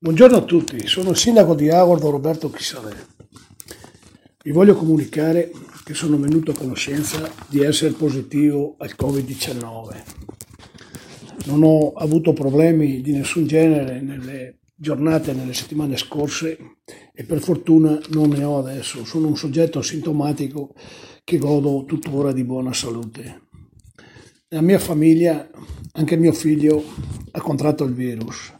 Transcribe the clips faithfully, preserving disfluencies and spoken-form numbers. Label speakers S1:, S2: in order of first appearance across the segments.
S1: Buongiorno a tutti, sono il sindaco di Agordo Roberto Chisarè. Vi voglio comunicare che sono venuto a conoscenza di essere positivo al covid diciannove. Non ho avuto problemi di nessun genere nelle giornate, nelle settimane scorse e per fortuna non ne ho adesso. Sono un soggetto asintomatico che godo tuttora di buona salute. Nella mia famiglia anche mio figlio ha contratto il virus.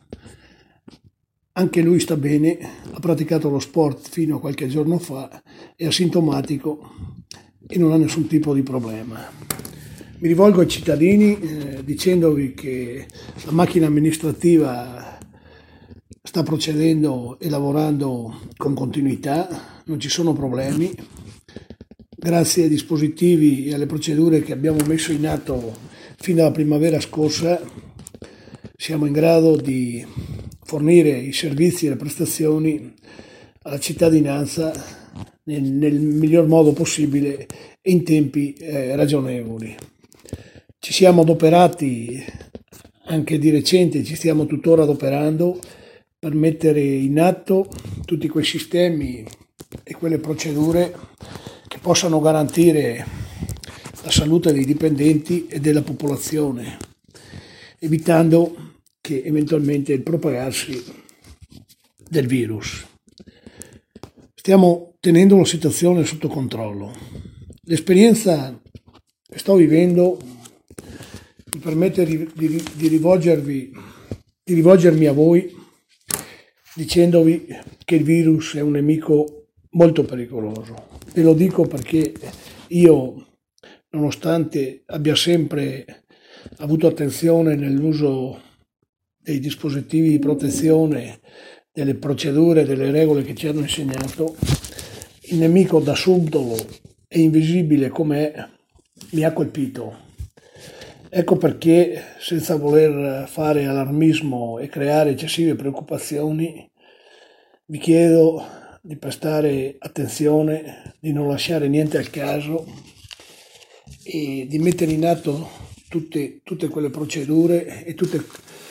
S1: Anche lui sta bene, ha praticato lo sport fino a qualche giorno fa, è asintomatico e non ha nessun tipo di problema. Mi rivolgo ai cittadini eh, dicendovi che la macchina amministrativa sta procedendo e lavorando con continuità, non ci sono problemi. Grazie ai dispositivi e alle procedure che abbiamo messo in atto fin dalla primavera scorsa, siamo in grado di fornire i servizi e le prestazioni alla cittadinanza nel, nel miglior modo possibile e in tempi eh, ragionevoli. Ci siamo adoperati anche di recente, ci stiamo tuttora adoperando per mettere in atto tutti quei sistemi e quelle procedure che possano garantire la salute dei dipendenti e della popolazione, evitando che eventualmente il propagarsi del virus. Stiamo tenendo la situazione sotto controllo. L'esperienza che sto vivendo mi permette di, di, di rivolgervi, di rivolgermi a voi dicendovi che il virus è un nemico molto pericoloso. Ve lo dico perché io, nonostante abbia sempre avuto attenzione nell'uso dei dispositivi di protezione, delle procedure, delle regole che ci hanno insegnato, il nemico da subdolo e invisibile com'è mi ha colpito. Ecco perché, senza voler fare allarmismo e creare eccessive preoccupazioni, vi chiedo di prestare attenzione, di non lasciare niente al caso e di mettere in atto tutte, tutte quelle procedure e tutte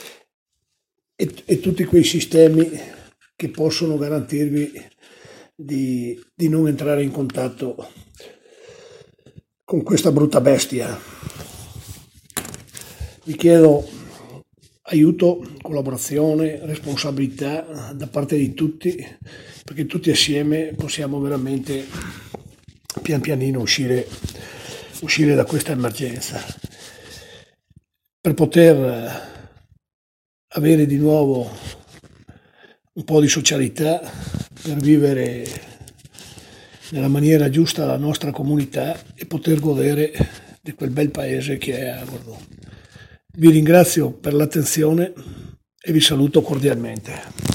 S1: E, e tutti quei sistemi che possono garantirvi di, di non entrare in contatto con questa brutta bestia. Vi chiedo aiuto, collaborazione, responsabilità da parte di tutti, perché tutti assieme possiamo veramente pian pianino uscire, uscire da questa emergenza. Per poter avere di nuovo un po' di socialità, per vivere nella maniera giusta la nostra comunità e poter godere di quel bel paese che è Agordo. Vi ringrazio per l'attenzione e vi saluto cordialmente.